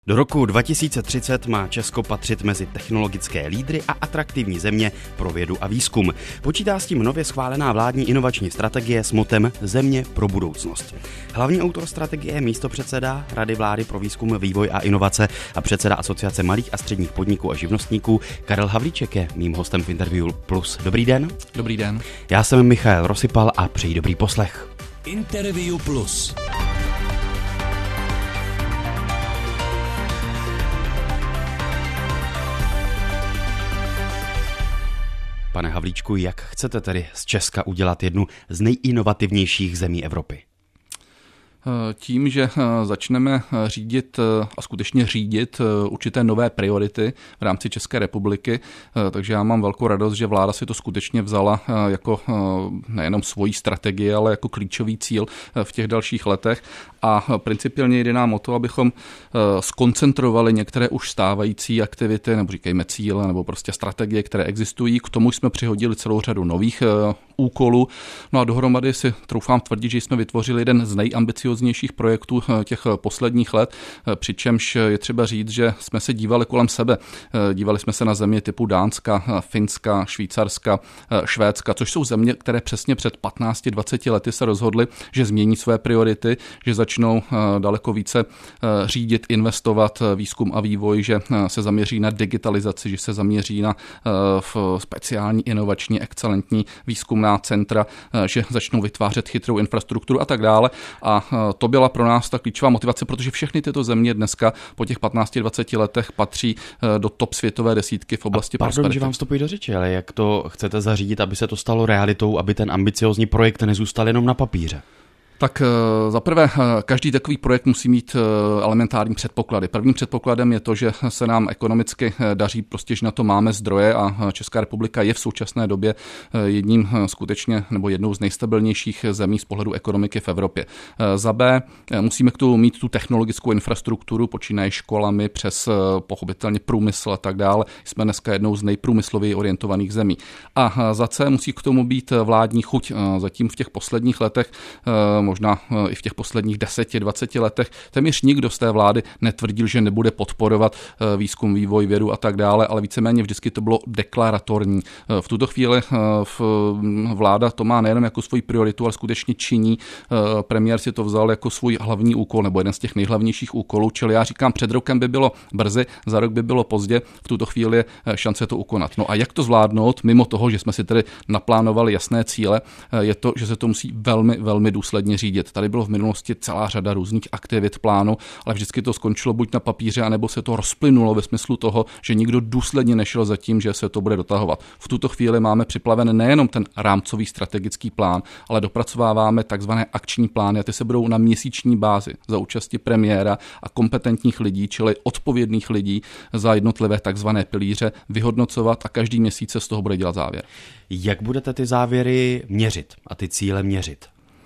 Do roku 2030 má Česko patřit mezi technologické lídry a atraktivní země pro vědu a výzkum. Počítá s tím nově schválená vládní inovační strategie s motem Země pro budoucnost. Hlavní autor strategie je místopředseda Rady vlády pro výzkum, vývoj a inovace a předseda Asociace malých a středních podniků a živnostníků Karel Havlíček je mým hostem v Interview Plus. Dobrý den. Dobrý den. Já jsem Michal Rosypal a přeji dobrý poslech. Interview Plus. Pane Havlíčku, jak chcete tedy z Česka udělat jednu z nejinovativnějších zemí Evropy? Tím, že začneme řídit a skutečně řídit určité nové priority v rámci České republiky, takže já mám velkou radost, že vláda si to skutečně vzala jako nejenom svoji strategii, ale jako klíčový cíl v těch dalších letech a principiálně jde nám o to, abychom skoncentrovali některé už stávající aktivity, nebo říkejme cíle, nebo prostě strategie, které existují. K tomu jsme přihodili celou řadu nových úkolů. No a dohromady si troufám tvrdit, že jsme vytvořili jeden z nejambicioznějších projektů těch posledních let, přičemž je třeba říct, že jsme se dívali kolem sebe. Dívali jsme se na země typu Dánska, Finska, Švýcarska, Švédska, což jsou země, které přesně před 15-20 lety se rozhodly, že změní své priority, že začnou daleko více řídit, investovat výzkum a vývoj, že se zaměří na digitalizaci, že se zaměří na speciální, inovační, excelentní výzkumná centra, že začnou vytvářet chytrou infrastrukturu a tak dále. A to byla pro nás ta klíčová motivace, protože všechny tyto země dneska po těch 15-20 letech patří do top světové desítky v oblasti prosperity. Pardon, že vám vstupuji do řeči, ale jak to chcete zařídit, aby se to stalo realitou, aby ten ambiciózní projekt nezůstal jenom na papíře? Tak zaprvé každý takový projekt musí mít elementární předpoklady. Prvním předpokladem je to, že se nám ekonomicky daří, prostě, že na to máme zdroje a Česká republika je v současné době jedním skutečně nebo jednou z nejstabilnějších zemí z pohledu ekonomiky v Evropě. Za B musíme k tomu mít tu technologickou infrastrukturu, počínaje školami přes pochopitelně průmysl a tak dále. Jsme dneska jednou z nejprůmyslověji orientovaných zemí. A za C musí k tomu být vládní chuť. Zatím v těch posledních letech, možná i v těch posledních 10-20 letech, téměř nikdo z té vlády netvrdil, že nebude podporovat výzkum, vývoj, vědu a tak dále, ale víceméně vždycky to bylo deklaratorní. V tuto chvíli vláda to má nejenom jako svoji prioritu, ale skutečně činí. Premiér si to vzal jako svůj hlavní úkol, nebo jeden z těch nejhlavnějších úkolů, čili já říkám, před rokem by bylo brzy, za rok by bylo pozdě, v tuto chvíli je šance to ukonat. No a jak to zvládnout, mimo toho, že jsme si tedy naplánovali jasné cíle, je to, že se to musí velmi, velmi důsledně řídit. Tady bylo v minulosti celá řada různých aktivit, plánů, ale vždycky to skončilo buď na papíře, anebo se to rozplynulo ve smyslu toho, že nikdo důsledně nešel za tím, že se to bude dotahovat. V tuto chvíli máme připraven nejenom ten rámcový strategický plán, ale dopracováváme takzvané akční plány a ty se budou na měsíční bázi za účasti premiéra a kompetentních lidí, čili odpovědných lidí za jednotlivé takzvané pilíře vyhodnocovat a každý měsíc se z toho bude dělat závěr. Jak budete ty závěry měřit a ty cíle měřit?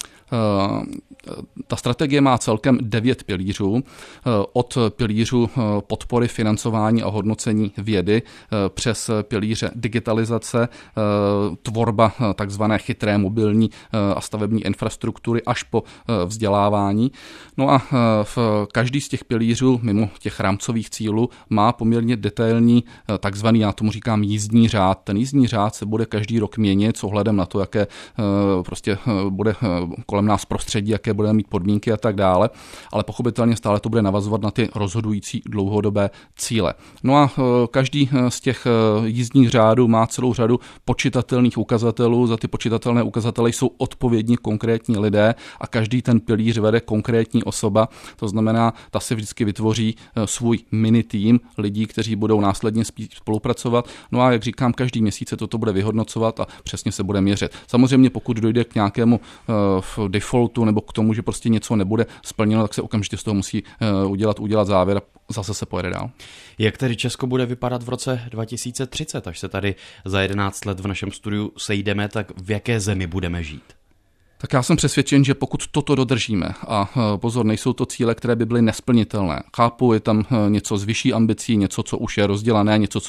Ta strategie má celkem 9 pilířů, od pilířu podpory, financování a hodnocení vědy přes pilíře digitalizace, tvorba takzvané chytré mobilní a stavební infrastruktury až po vzdělávání. No a každý z těch pilířů, mimo těch rámcových cílů, má poměrně detailní takzvaný, já tomu říkám, jízdní řád. Ten jízdní řád se bude každý rok měnit s ohledem na to, jaké prostě bude kolem nás prostředí, jaké budeme mít podmínky a tak dále, ale pochopitelně stále to bude navazovat na ty rozhodující dlouhodobé cíle. No a každý z těch jízdních řádů má celou řadu počitatelných ukazatelů, za ty počitatelné ukazatele jsou odpovědní konkrétní lidé a každý ten pilíř vede konkrétní osoba, to znamená, ta si vždycky vytvoří svůj mini tým lidí, kteří budou následně spolupracovat. No a jak říkám, každý měsíc se toto bude vyhodnocovat a přesně se bude měřit. Samozřejmě pokud dojde k nějakému defaultu nebo k tomu, že prostě něco nebude splněno, tak se okamžitě z toho musí udělat závěr a zase se pojede dál. Jak tedy Česko bude vypadat v roce 2030, až se tady za 11 let v našem studiu sejdeme, tak v jaké zemi budeme žít? Tak já jsem přesvědčen, že pokud toto dodržíme, a pozor, nejsou to cíle, které by byly nesplnitelné. Chápu, je tam něco z vyšší ambicí, něco, co už je rozdělané, něco, co už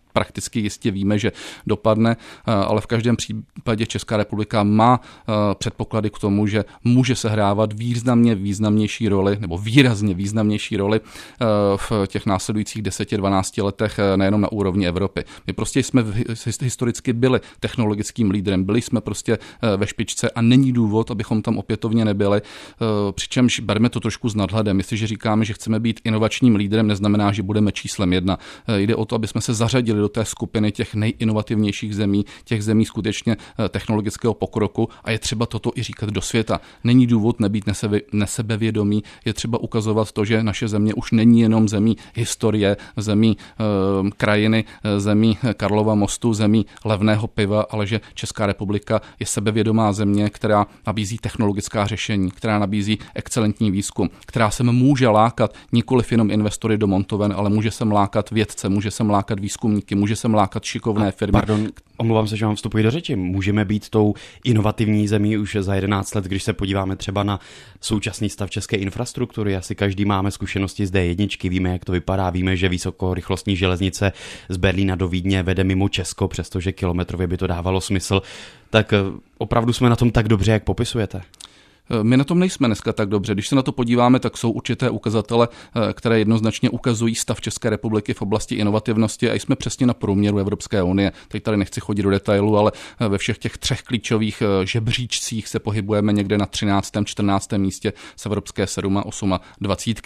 prakticky jistě víme, že dopadne, ale v každém případě Česká republika má předpoklady k tomu, že může sehrávat významnější roli nebo výrazně významnější roli v těch následujících 10-12 letech nejenom na úrovni Evropy. My prostě jsme historicky byli technologickým lídrem, byli jsme prostě ve špičce a není důvod, abychom tam opětovně nebyli, přičemž bereme to trošku s nadhledem. Jestliže říkáme, že chceme být inovačním lídrem, neznamená, že budeme číslem 1. Jde o to, aby jsme se zařadili do té skupiny těch nejinovativnějších zemí, těch zemí skutečně technologického pokroku a je třeba toto i říkat do světa. Není důvod nebýt nesebevědomý, je třeba ukazovat to, že naše země už není jenom zemí historie, zemí krajiny, zemí Karlova mostu, zemí levného piva, ale že Česká republika je sebevědomá země, která nabízí technologická řešení, která nabízí excelentní výzkum, která se může lákat nikoliv jenom investory do montoven, ale může sem lákat vědce, může sem lákat výzkumníky, může sem lákat šikovné firmy. Pardon, omlouvám se, že vám vstupuji do řeči. Můžeme být tou inovativní zemí už za 11 let, když se podíváme třeba na současný stav české infrastruktury. Asi každý máme zkušenosti z D1, víme, jak to vypadá, víme, že vysokorychlostní železnice z Berlína do Vídně vede mimo Česko, přestože kilometrově by to dávalo smysl. Tak opravdu jsme na tom tak dobře, jak popisujete? My na tom nejsme dneska tak dobře. Když se na to podíváme, tak jsou určité ukazatele, které jednoznačně ukazují stav České republiky v oblasti inovativnosti a jsme přesně na průměru Evropské unie. Teď tady nechci chodit do detailu, ale ve všech těch 3 klíčových žebříčcích se pohybujeme někde na 13., 14. místě z evropské 7 a 8 a 20.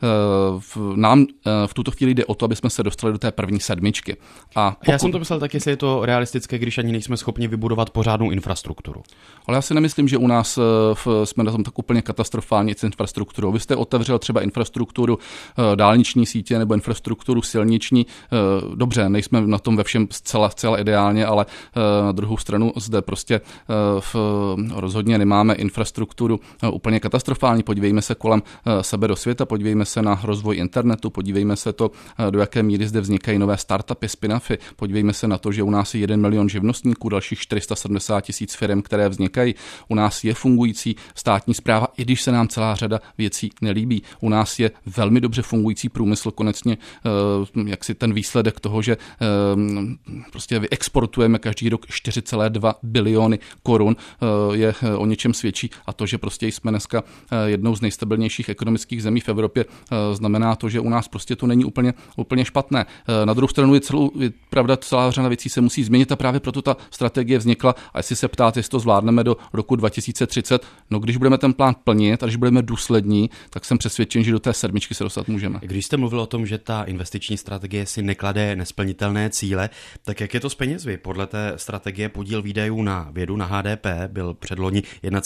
Nám v tuto chvíli jde o to, aby jsme se dostali do té první 7. Já jsem to myslel tak, jestli je to realistické, když ani nejsme schopni vybudovat pořádnou infrastrukturu. Ale já si nemyslím, že u nás jsme na tom tak úplně katastrofálně s infrastrukturou. Vy jste otevřel třeba infrastrukturu dálniční sítě nebo infrastrukturu silniční. Dobře, nejsme na tom ve všem zcela ideálně, ale na druhou stranu zde prostě rozhodně nemáme infrastrukturu úplně katastrofální. Podívejme se kolem sebe do světa, podívejme se na rozvoj internetu, podívejme se to, do jaké míry zde vznikají nové startupy, spin-offy, podívejme se na to, že u nás je 1 milion živnostníků, dalších 470 000 firm, které vznikají. U nás je fungující státní správa, i když se nám celá řada věcí nelíbí. U nás je velmi dobře fungující průmysl, konečně jaksi ten výsledek toho, že prostě vyexportujeme každý rok 4,2 biliony korun, je o něčem svědčí a to, že prostě jsme dneska jednou z nejstabilnějších ekonomických zemí v Evropě, znamená to, že u nás prostě to není úplně špatné. Na druhou stranu je pravda, celá řada věcí se musí změnit a právě proto ta strategie vznikla a jestli se ptáte, jestli to zvládneme do roku 2030, no když budeme ten plán plnit a když budeme důslední, tak jsem přesvědčen, že do té 7 se dostat můžeme. Když jste mluvil o tom, že ta investiční strategie si neklade nesplnitelné cíle, tak jak je to s penězi? Podle té strategie podíl výdajů na vědu na HDP byl předloni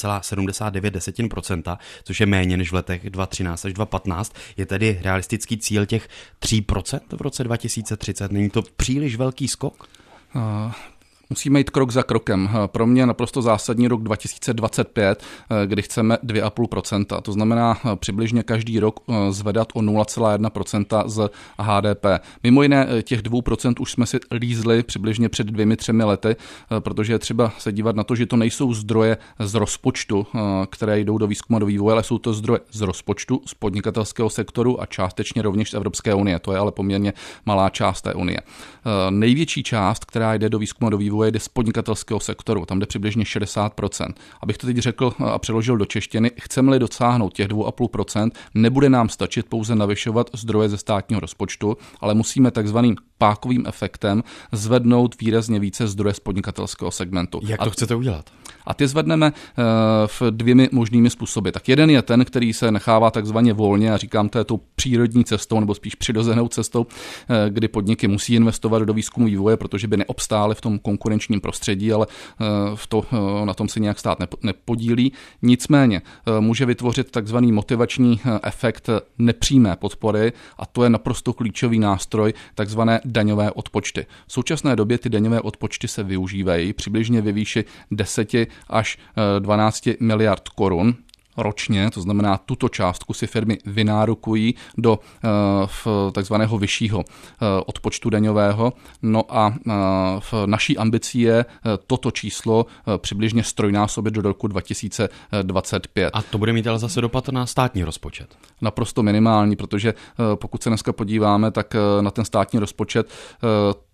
1,79%, což je méně než v letech 2013 až 2015. Je tedy realistický cíl těch 3% v roce 2030? Není to příliš velký skok? Musíme jít krok za krokem. Pro mě naprosto zásadní rok 2025, kdy chceme 2,5%. To znamená přibližně každý rok zvedat o 0,1% z HDP. Mimo jiné těch 2% už jsme si lízli přibližně před 2-3 lety, protože je třeba se dívat na to, že to nejsou zdroje z rozpočtu, které jdou do výzkumu a do vývoje, ale jsou to zdroje z rozpočtu, z podnikatelského sektoru a částečně rovněž z Evropské unie. To je ale poměrně malá část té unie. Největší část, která jde do výzkumu a do vývoje, jde z podnikatelského sektoru, tam jde přibližně 60%. Abych to teď řekl a přeložil do češtiny, chceme-li dosáhnout těch 2,5%, nebude nám stačit pouze navyšovat zdroje ze státního rozpočtu, ale musíme takzvaným pákovým efektem zvednout výrazně více zdroje z podnikatelského segmentu. Jak to chcete udělat? A ty zvedneme v 2 možnými způsoby. Tak jeden je ten, který se nechává takzvaně volně, a říkám, to je tou přírodní cestou, nebo spíš přirozenou cestou, kdy podniky musí investovat do výzkumu vývoje, protože by neobstály v tom konkurenčním prostředí, ale na tom se nějak stát nepodílí. Nicméně může vytvořit takzvaný motivační efekt nepřímé podpory a to je naprosto klíčový nástroj, takzvané daňové odpočty. V současné době ty daňové odpočty se využívají přibližně ve výši 10 až 12 miliard korun ročně, to znamená, tuto částku si firmy vynárokují do takzvaného vyššího odpočtu daňového. No a v naší ambicí je toto číslo přibližně strojnásobit do roku 2025. A to bude mít ale zase dopad na státní rozpočet? Naprosto minimální, protože pokud se dneska podíváme, tak na ten státní rozpočet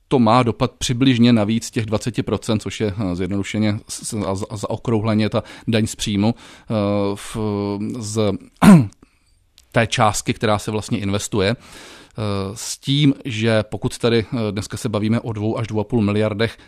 to má dopad přibližně navíc těch 20%, což je zjednodušeně zaokrouhleně ta daň z příjmu z té částky, která se vlastně investuje. S tím, že pokud tady dneska se bavíme o 2 až 2,5 miliardech,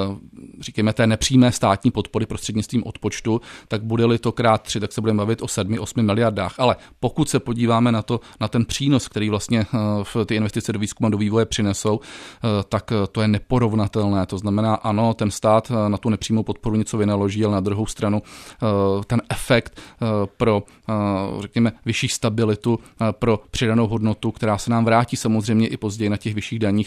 říkáme té nepřímé státní podpory prostřednictvím odpočtu, tak bude-li to krát 3, tak se budeme bavit o 7-8 miliardách. Ale pokud se podíváme na ten přínos, který vlastně v ty investice do výzkumu a do vývoje přinesou, tak to je neporovnatelné. To znamená, ano, ten stát na tu nepřímou podporu něco vynaloží, ale na druhou stranu ten efekt pro, řekněme, vyšší stabilitu, pro přidanou hodnotu, která se nám vrátí samozřejmě i později na těch vyšších daních,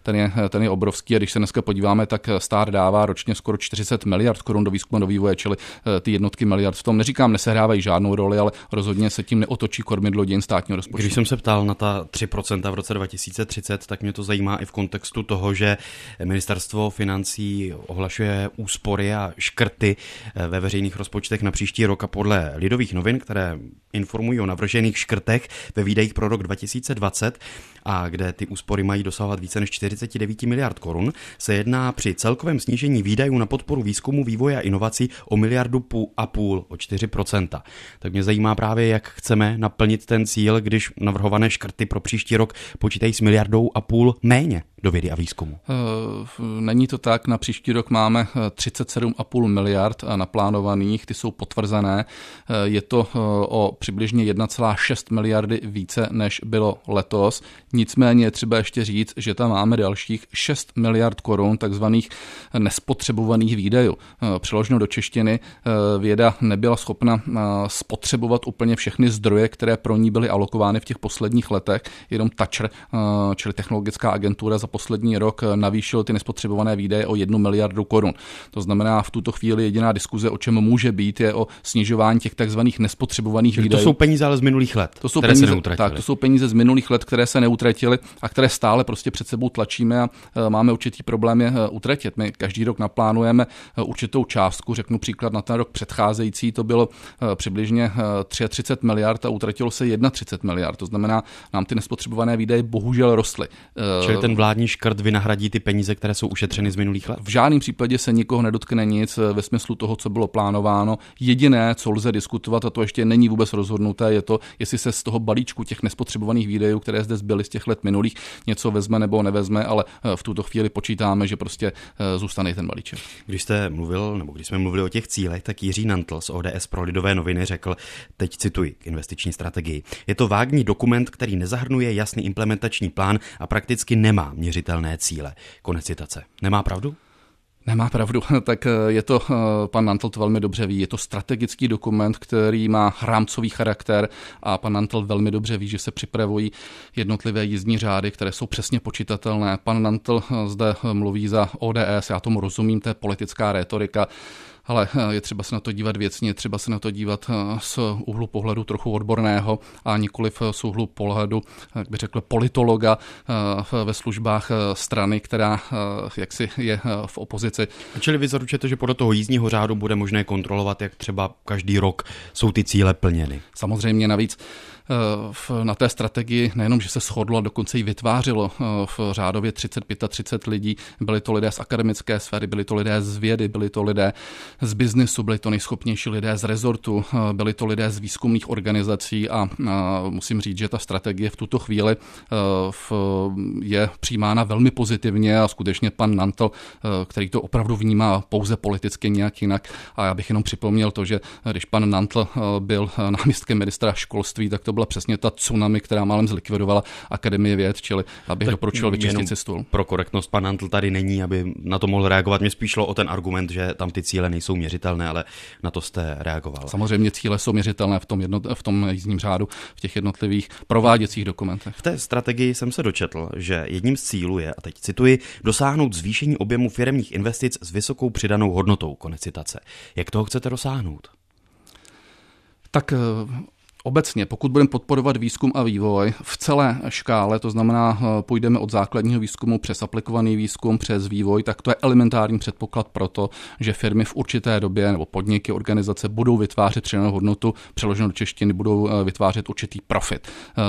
ten je obrovský. A když se dneska podíváme, tak stát dává ročně skoro 40 miliard korun do výzkumu a do vývoje, čili ty jednotky miliard v tom, neříkám, nesehrávají žádnou roli, ale rozhodně se tím neotočí kormidlo dějin státního rozpočtu. Když jsem se ptal na ta 3% v roce 2030, tak mě to zajímá i v kontextu toho, že ministerstvo financí ohlašuje úspory a škrty ve veřejných rozpočtech na příští rok a podle Lidových novin, které informují o navržených škrtech ve výdajích pro rok 2020 a kde ty úspory mají dosahovat více než 49 miliard korun, se jedná při celkovém snížení výdajů na podporu výzkumu, vývoje a inovací o 1,5 miliardy, o 4%. Tak mě zajímá právě, jak chceme naplnit ten cíl, když navrhované škrty pro příští rok počítají s 1,5 miliardy méně do vědy a výzkumu. Není to tak, na příští rok máme 37,5 miliard naplánovaných, ty jsou potvrzené. Je to o přibližně 1,6 miliardy více, než bylo letos. Nicméně je třeba ještě říct, že tam máme dalších 6 miliard korun takzvaných nespotřebovaných výdajů. Přeloženo do češtiny, věda nebyla schopna spotřebovat úplně všechny zdroje, které pro ní byly alokovány v těch posledních letech. Jenom TAČR, čili Technologická agentura, za poslední rok navýšil ty nespotřebované výdaje o 1 miliardu korun. To znamená, v tuto chvíli jediná diskuze, o čem může být, je o snižování těch takzvaných nespotřebovaných výdajů. To jsou peníze ale z minulých let, to jsou které peníze, se neutratily. Tak, to jsou peníze z minulých let, které se neutratily a které stále prostě před sebou tlačíme a máme určitý problém je utratit. My každý rok naplánujeme určitou částku, řeknu příklad na ten rok předcházející, to bylo přibližně 33 miliard a utratilo se 31 miliard. To znamená, nám ty nespotřebované výdaje bohužel rostly. Čili ten vládní škrt vynahradí ty peníze, které jsou ušetřeny z minulých let? V žádném případě se nikoho nedotkne nic ve smyslu toho, co bylo plánováno. Jediné, co lze diskutovat, a to ještě není vůbec rozhodnuté, je to, jestli se z toho balíčku těch nespotřebovaných výdajů, které zde zbyly z těch let minulých, něco vezme nebo nevezme, ale v tuto chvíli počítáme, že prostě zůstane ten balíček. Když jsme mluvili o těch cílech, tak Jiří Nantl z ODS pro Lidové noviny řekl, teď cituji k investiční strategii: je to vágní dokument, který nezahrnuje jasný implementační plán a prakticky nemá měřitelné cíle. Konec citace. Nemá pravdu? Nemá pravdu, tak je to, pan Nantl to velmi dobře ví, je to strategický dokument, který má rámcový charakter a pan Nantl velmi dobře ví, že se připravují jednotlivé jízdní řády, které jsou přesně počitatelné. Pan Nantl zde mluví za ODS, já tomu rozumím, to je politická rétorika, ale je třeba se na to dívat věcně, třeba se na to dívat z úhlu pohledu trochu odborného a nikoliv z úhlu pohledu, jak by řekl, politologa ve službách strany, která jaksi je v opozici. Čili vy zaručujete, že podle toho jízdního řádu bude možné kontrolovat, jak třeba každý rok jsou ty cíle plněny? Samozřejmě navíc na té strategii nejenom, že se shodlo, a dokonce ji vytvářelo v řádově 30 lidí. Byli to lidé z akademické sféry, byli to lidé z vědy, byli to lidé z biznesu, byli to nejschopnější lidé z rezortu, byli to lidé z výzkumných organizací a musím říct, že ta strategie v tuto chvíli je přijímána velmi pozitivně a skutečně pan Nantl, který to opravdu vnímá pouze politicky nějak jinak. A já bych jenom připomněl to, že když pan Nantl byl náměstkem ministra školství, tak to byla přesně ta tsunami, která málem zlikvidovala Akademii věd, čili abych doporučil vyčistit si stůl. Pro korektnost, pan Nantl tady není, aby na to mohl reagovat. Mě spíš šlo o ten argument, že tam ty cíle nejsou měřitelné, ale na to jste reagoval. Samozřejmě cíle jsou měřitelné v tom jízdním řádu, v těch jednotlivých prováděcích dokumentech. V té strategii jsem se dočetl, že jedním z cílů je, a teď cituji, dosáhnout zvýšení objemu firemních investic s vysokou přidanou hodnotou. Konec citace. Jak toho chcete dosáhnout? Tak Obecně, pokud budeme podporovat výzkum a vývoj v celé škále, to znamená, půjdeme od základního výzkumu přes aplikovaný výzkum, přes vývoj, tak to je elementární předpoklad pro to, že firmy v určité době nebo podniky, organizace budou vytvářet přidanou hodnotu, přeloženo do češtiny budou vytvářet určitý profit.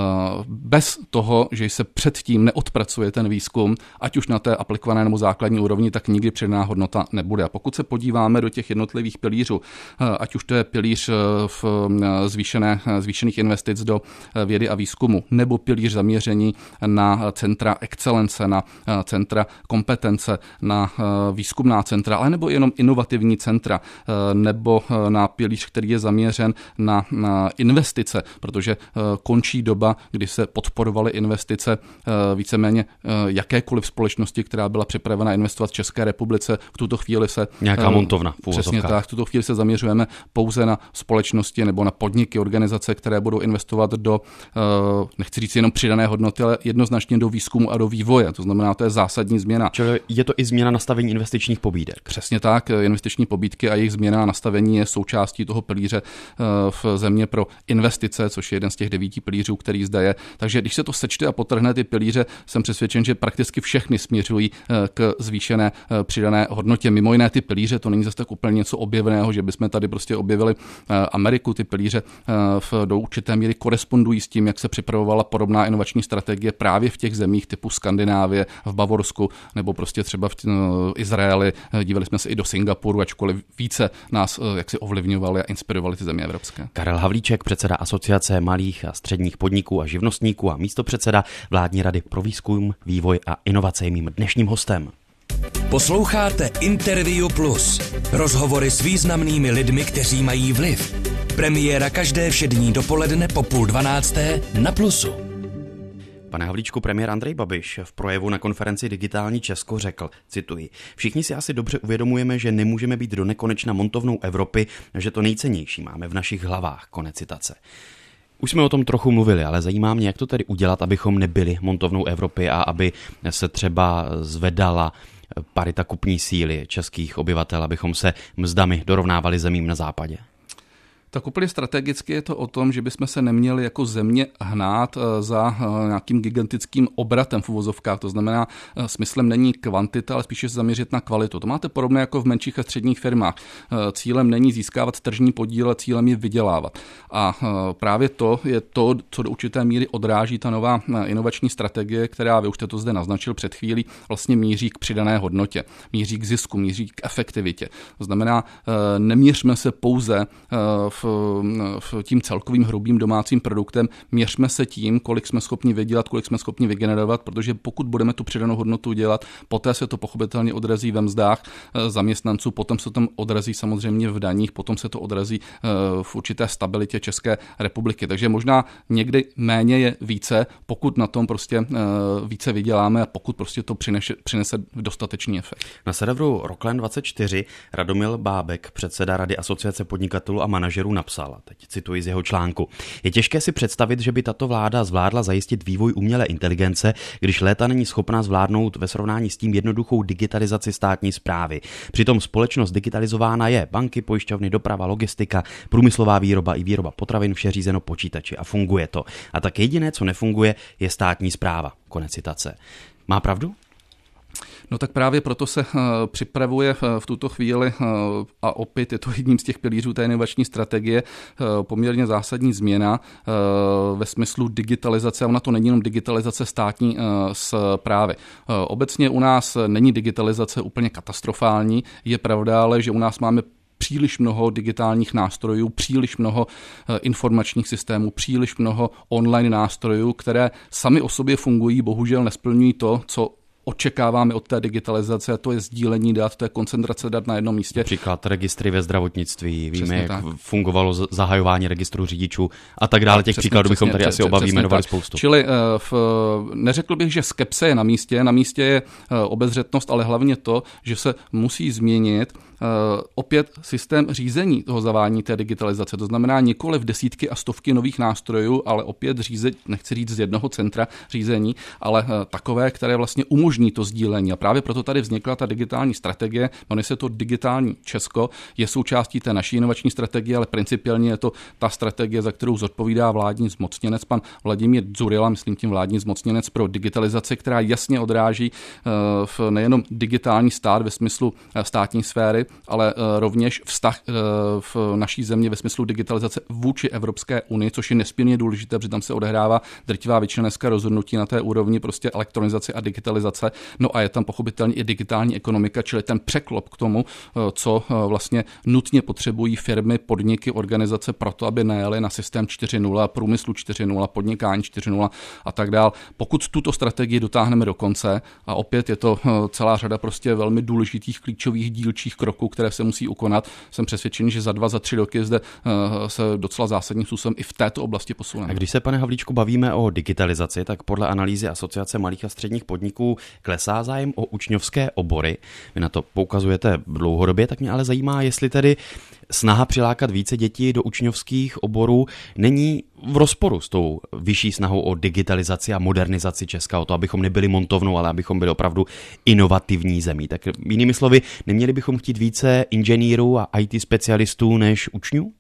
Bez toho, že se předtím neodpracuje ten výzkum, ať už na té aplikované nebo základní úrovni, tak nikdy přidaná hodnota nebude. A pokud se podíváme do těch jednotlivých pilířů, ať už to je pilíř v zvýšených investic do vědy a výzkumu, nebo pilíř zaměření na centra excelence, na centra kompetence, na výzkumná centra, ale nebo jenom inovativní centra, nebo na pilíř, který je zaměřen na investice, protože končí doba, kdy se podporovaly investice víceméně jakékoliv společnosti, která byla připravena investovat v České republice. V tuto chvíli se... Nějaká montovna. Přesně tak. V tuto chvíli se zaměřujeme pouze na společnosti nebo na podniky, organizace, které budou investovat do, nechci říct jenom přidané hodnoty, ale jednoznačně do výzkumu a do vývoje. To znamená, to je zásadní změna. Čili je to i změna nastavení investičních pobídek. Přesně tak. Investiční pobídky a jejich změna a nastavení je součástí toho pilíře v země pro investice, což je jeden z těch 9 pilířů, který zde je. Takže když se to sečte a potrhne ty pilíře, jsem přesvědčen, že prakticky všechny směřují k zvýšené přidané hodnotě. Mimo jiné ty pilíře, to není zase tak úplně něco objeveného, že bychom tady prostě objevili Ameriku. Ty pilíře do určité míry korespondují s tím, jak se připravovala podobná inovační strategie právě v těch zemích typu Skandinávie, v Bavorsku nebo prostě třeba v Izraeli. Dívali jsme se i do Singapuru, ačkoliv více nás jaksi ovlivňovaly a inspirovaly ty země evropské. Karel Havlíček, předseda Asociace malých a středních podniků a živnostníků a místopředseda Vládní rady pro výzkum, vývoj a inovace je mým dnešním hostem. Posloucháte Interview Plus. Rozhovory s významnými lidmi, kteří mají vliv. Premiéra každé všední dopoledne po 11:30 na Plusu. Pane Havlíčku, premiér Andrej Babiš v projevu na konferenci Digitální Česko řekl, cituji, všichni si asi dobře uvědomujeme, že nemůžeme být do nekonečna montovnou Evropy, že to nejcennější máme v našich hlavách, konec citace. Už jsme o tom trochu mluvili, ale zajímá mě, jak to tedy udělat, abychom nebyli montovnou Evropy a aby se třeba zvedala parita kupní síly českých obyvatel, abychom se mzdami dorovnávali zemím na západě. Tak úplně strategicky je to o tom, že bychom se neměli jako země hnát za nějakým gigantickým obratem v uvozovkách. To znamená, smyslem není kvantita, ale spíše se zaměřit na kvalitu. To máte podobné jako v menších a středních firmách. Cílem není získávat tržní podíl, ale cílem je vydělávat. A právě to je to, co do určité míry odráží ta nová inovační strategie, která, vy už jste to zde naznačil před chvílí, vlastně míří k přidané hodnotě, míří k zisku, míří k efektivitě. To znamená, neměřme se pouze v tím celkovým hrubým domácím produktem, měřme se tím, kolik jsme schopni vydělat, kolik jsme schopni vygenerovat, protože pokud budeme tu přidanou hodnotu dělat, poté se to pochopitelně odrazí ve mzdách zaměstnanců, potom se to odrazí samozřejmě v daních, potom se to odrazí v určité stabilitě České republiky. Takže možná někdy méně je více, pokud na tom prostě více vyděláme a pokud prostě to přinese dostatečný efekt. Na serveru Rockland24 Radomil Bábek, předseda Rady Asociace podnikatelů a manažerů, napsal, teď cituji z jeho článku. Je těžké si představit, že by tato vláda zvládla zajistit vývoj umělé inteligence, když léta není schopná zvládnout ve srovnání s tím jednoduchou digitalizaci státní správy. Přitom společnost digitalizována je, banky, pojišťovny, doprava, logistika, průmyslová výroba i výroba potravin, vše řízeno počítači a funguje to. A tak jediné, co nefunguje, je státní správa. Konec citace. Má pravdu? No tak právě proto se připravuje v tuto chvíli a opět je to jedním z těch pilířů té inovační strategie poměrně zásadní změna ve smyslu digitalizace. Ona to není jenom digitalizace státní správy. Obecně u nás není digitalizace úplně katastrofální. Je pravda, ale že u nás máme příliš mnoho digitálních nástrojů, příliš mnoho informačních systémů, příliš mnoho online nástrojů, které sami o sobě fungují, bohužel nesplňují to, co očekáváme od té digitalizace, a to je sdílení dat, to je koncentrace dat na jednom místě. Například registry ve zdravotnictví, víme, jak fungovalo zahajování registru řidičů a tak dále. Těch příkladů bychom tady asi oba vyjmenovali spoustu. Čili neřekl bych, že skepse je na místě je obezřetnost, ale hlavně to, že se musí změnit opět systém řízení toho zavádění té digitalizace. To znamená nikoliv desítky a stovky nových nástrojů, ale opět nechci říct z jednoho centra řízení, ale takové, které vlastně umožňují umožní to sdílení. A právě proto tady vznikla ta digitální strategie, jmenuje se to Digitální Česko, je součástí té naší inovační strategie, ale principiálně je to ta strategie, za kterou zodpovídá vládní zmocněnec, pan Vladimír Dzurilla, myslím tím vládní zmocněnec pro digitalizaci, která jasně odráží nejenom digitální stát ve smyslu státní sféry, ale rovněž vztah v naší zemi ve smyslu digitalizace vůči Evropské unii, což je nesmírně důležité, protože tam se odehrává drtivá většina dneska rozhodnutí na té úrovni prostě elektronizace a digitalizace. No a je tam pochopitelně i digitální ekonomika, čili ten překlop k tomu, co vlastně nutně potřebují firmy, podniky, organizace proto, aby najeli na systém 4.0, průmyslu 4.0, podnikání 4.0 a tak dál. Pokud tuto strategii dotáhneme do konce, a opět je to celá řada prostě velmi důležitých klíčových dílčích kroků, které se musí ukonat, jsem přesvědčený, že za 2, za 3 roky zde se docela zásadním způsobem i v této oblasti posuneme. A když se, pane Havlíčku, bavíme o digitalizaci, tak podle analýzy Asociace malých a středních podniků klesá zájem o učňovské obory. Vy na to poukazujete dlouhodobě, tak mě ale zajímá, jestli tedy snaha přilákat více dětí do učňovských oborů není v rozporu s tou vyšší snahou o digitalizaci a modernizaci Česka, o to, abychom nebyli montovnou, ale abychom byli opravdu inovativní zemí. Tak jinými slovy, neměli bychom chtít více inženýrů a IT specialistů než učňů?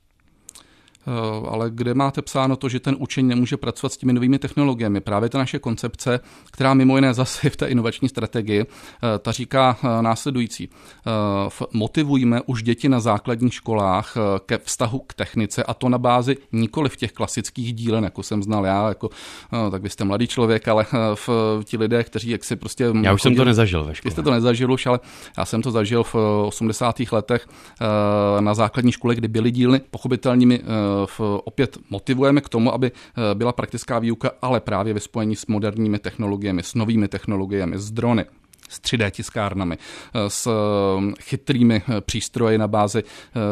Ale kde máte psáno to, že ten učeň nemůže pracovat s těmi novými technologiemi? Právě ta naše koncepce, která mimo jiné zase v té inovační strategii, ta říká následující. Motivujme už děti na základních školách ke vztahu k technice, a to na bázi nikoli v těch klasických dílen, jako jsem znal já, tak vy jste mladý člověk, ale ti lidé, kteří jak si prostě... Já už jsem to nezažil ve škole. Vy jste to nezažil už, ale já jsem to zažil v 80. letech na základní škole, kdy byly dílny, pochopitelnými opět motivujeme k tomu, aby byla praktická výuka, ale právě ve spojení s moderními technologiemi, s novými technologiemi, s drony, s 3D tiskárnami, s chytrými přístroji na bázi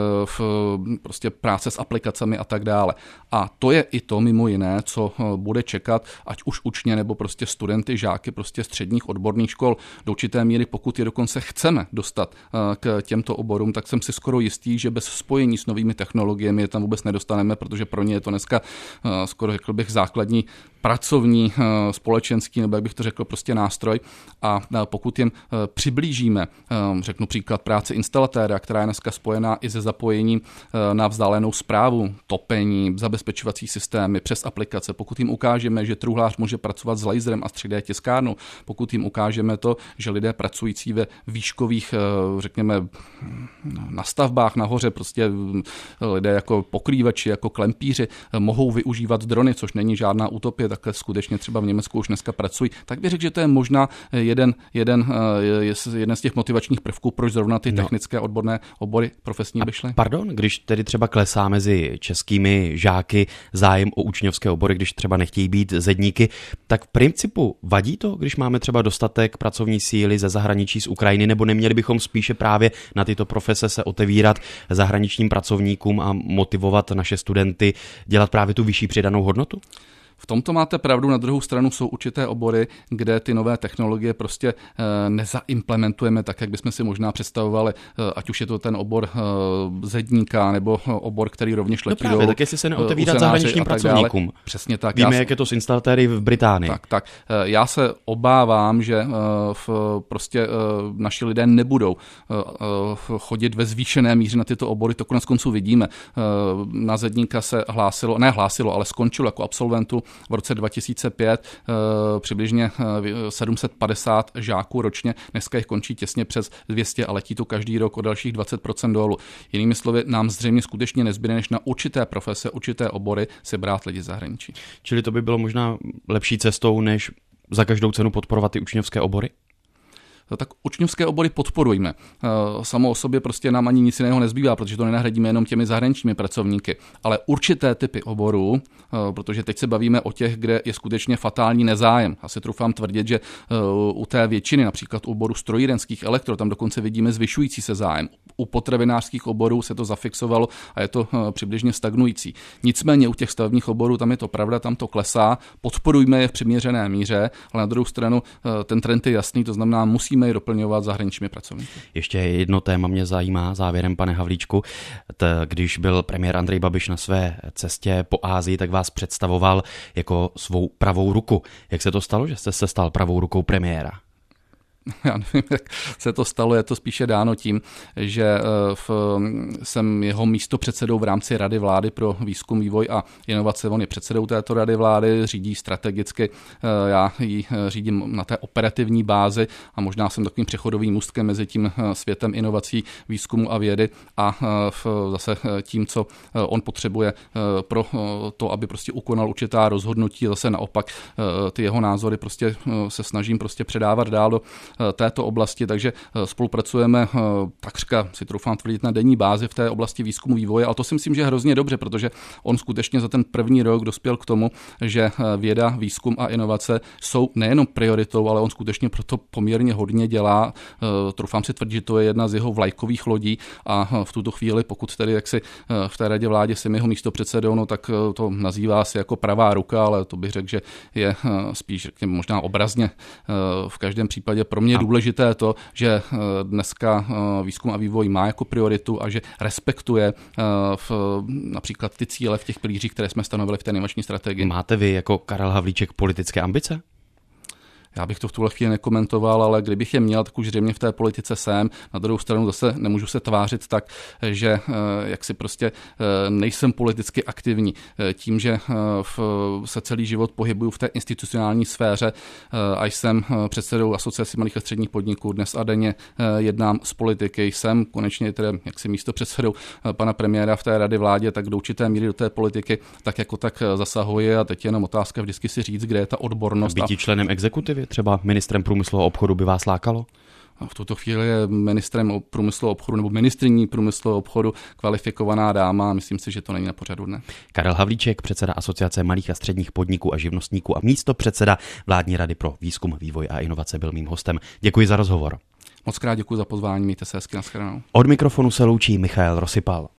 prostě práce s aplikacemi a tak dále. A to je i to mimo jiné, co bude čekat, ať už učně nebo prostě studenty, žáky prostě středních odborných škol. Do určité míry, pokud je dokonce chceme dostat k těmto oborům, tak jsem si skoro jistý, že bez spojení s novými technologiemi je tam vůbec nedostaneme, protože pro ně je to dneska skoro řekl bych základní pracovní, společenský, nebo jak bych to řekl, prostě nástroj. A pokud jim přiblížíme, řeknu příklad práce instalatéra, která je dneska spojená i se zapojením na vzdálenou správu, topení, zabezpečovací systémy přes aplikace, pokud jim ukážeme, že truhlář může pracovat s laserem a s 3D tiskárnou, pokud jim ukážeme to, že lidé pracující ve výškových, řekněme, na stavbách nahoře, prostě lidé jako pokrývači, jako klempíři mohou využívat drony, což není žádná utopie, takhle skutečně třeba v Německu už dneska pracují, tak bych řekl, že to je možná jeden z těch motivačních prvků, proč zrovna ty technické odborné obory profesní by šly. Pardon, když tedy třeba klesá mezi českými žáky zájem o učňovské obory, když třeba nechtějí být zedníky, tak v principu vadí to, když máme třeba dostatek pracovní síly ze zahraničí, z Ukrajiny, nebo neměli bychom spíše právě na tyto profese se otevírat zahraničním pracovníkům a motivovat naše studenty dělat právě tu vyšší přidanou hodnotu? V tomto máte pravdu, na druhou stranu jsou určité obory, kde ty nové technologie prostě nezaimplementujeme tak, jak bychom si možná představovali, ať už je to ten obor zedníka nebo obor, který rovněž lepí. No právě, tak jestli se neotevírat zahraničním pracovníkům. Přesně tak. Víme, jak je to s instalatéry v Británii. Tak. Já se obávám, že prostě naši lidé nebudou chodit ve zvýšené míře na tyto obory, to koneckonců vidíme. Na zedníka se hlásilo, ale skončilo jako absolventu v roce 2005 přibližně 750 žáků ročně, dneska jich končí těsně přes 200 a letí to každý rok o dalších 20% dolů. Jinými slovy, nám zřejmě skutečně nezbyde, než na určité profese, určité obory si brát lidi zahraničí. Čili to by bylo možná lepší cestou, než za každou cenu podporovat ty učňovské obory? Tak učňovské obory podporujme. Samo o sobě prostě nám ani nic jiného nezbývá, protože to nenahradíme jenom těmi zahraničními pracovníky. Ale určité typy oborů, protože teď se bavíme o těch, kde je skutečně fatální nezájem. Asi troufám tvrdit, že u té většiny, například u oboru strojírenských elektro, tam dokonce vidíme zvyšující se zájem. U potravinářských oborů se to zafixovalo a je to přibližně stagnující. Nicméně u těch stavebních oborů tam je to pravda, tam to klesá. Podporujme je v přiměřené míře, ale na druhou stranu ten trend je jasný, to znamená, musíme je doplňovat zahraničními pracovníky. Ještě jedno téma mě zajímá závěrem, pane Havlíčku. Když byl premiér Andrej Babiš na své cestě po Asii, tak vás představoval jako svou pravou ruku. Jak se to stalo, že jste se stal pravou rukou premiéra? Já nevím, jak se to stalo, je to spíše dáno tím, že jsem jeho místopředsedou v rámci Rady vlády pro výzkum, vývoj a inovace. On je předsedou této Rady vlády, řídí strategicky, já ji řídím na té operativní bázi a možná jsem takovým přechodovým můstkem mezi tím světem inovací, výzkumu a vědy a zase tím, co on potřebuje pro to, aby prostě ukonal určitá rozhodnutí. Zase naopak ty jeho názory prostě se snažím prostě předávat dál do této oblasti, takže spolupracujeme takřka, si troufám tvrdit, na denní bázi v té oblasti výzkumu vývoje, ale to si myslím, že je hrozně dobře, protože on skutečně za ten první rok dospěl k tomu, že věda, výzkum a inovace jsou nejenom prioritou, ale on skutečně proto poměrně hodně dělá. Troufám si tvrdit, že to je jedna z jeho vlajkových lodí a v tuto chvíli, pokud tedy jaksi v té radě vládě jsem jeho místopředsedou, no tak to nazývá si jako pravá ruka, ale to bych řekl, že je spíš možná obrazně v každém případě pro mě důležité to, že dneska výzkum a vývoj má jako prioritu a že respektuje například ty cíle v těch pilířích, které jsme stanovili v té inovační strategii. Máte vy jako Karel Havlíček politické ambice? Já bych to v tuhle chvíli nekomentoval, ale kdybych je měl, tak už zřejmě v té politice jsem. Na druhou stranu zase nemůžu se tvářit tak, že jak si prostě nejsem politicky aktivní. Tím, že se celý život pohybuju v té institucionální sféře a jsem předsedou Asociace malých a středních podniků, dnes a denně jednám s politiky, jsem konečně tedy jaksi místopředsedou pana premiéra v té rady vládě, tak do určité míry do té politiky tak jako tak zasahuje a teď jenom otázka vždycky si říct, kde je ta odbornost. Býti členem exekutivy, třeba ministrem průmyslu a obchodu by vás lákalo? V tuto chvíli je ministrem průmyslu a obchodu nebo ministryní průmyslu a obchodu kvalifikovaná dáma a myslím si, že to není na pořadu dne. Karel Havlíček, předseda Asociace malých a středních podniků a živnostníků a místopředseda vládní rady pro výzkum, vývoj a inovace byl mým hostem. Děkuji za rozhovor. Moc krát děkuji za pozvání, mějte se hezky, nashledanou. Od mikrofonu se loučí Michael Rosypal.